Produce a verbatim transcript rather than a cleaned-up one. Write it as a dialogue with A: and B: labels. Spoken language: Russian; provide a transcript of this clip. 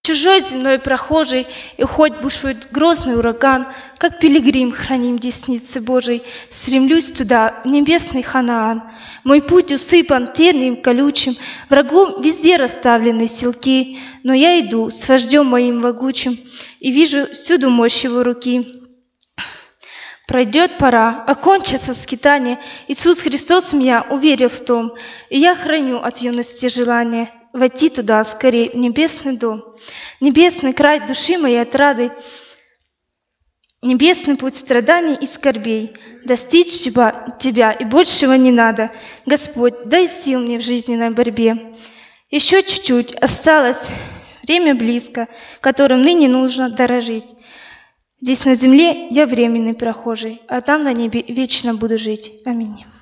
A: Чужой земной прохожий, и хоть бушует грозный ураган, как пилигрим храним десницы Божией, стремлюсь туда, в небесный Ханаан. Мой путь усыпан тернием колючим, врагом везде расставлены селки, но я иду с вождем моим могучим и вижу всюду мощь его руки. Пройдет пора, окончится скитание, Иисус Христос меня уверил в том, и я храню от юности желание войти туда, скорее, в небесный дом. Небесный край души моей отрады, небесный путь страданий и скорбей. Достичь тебя, тебя и большего не надо. Господь, дай сил мне в жизненной борьбе. Еще чуть-чуть, осталось время близко, которым ныне нужно дорожить. Здесь на земле я временный прохожий, а там на небе вечно буду жить. Аминь.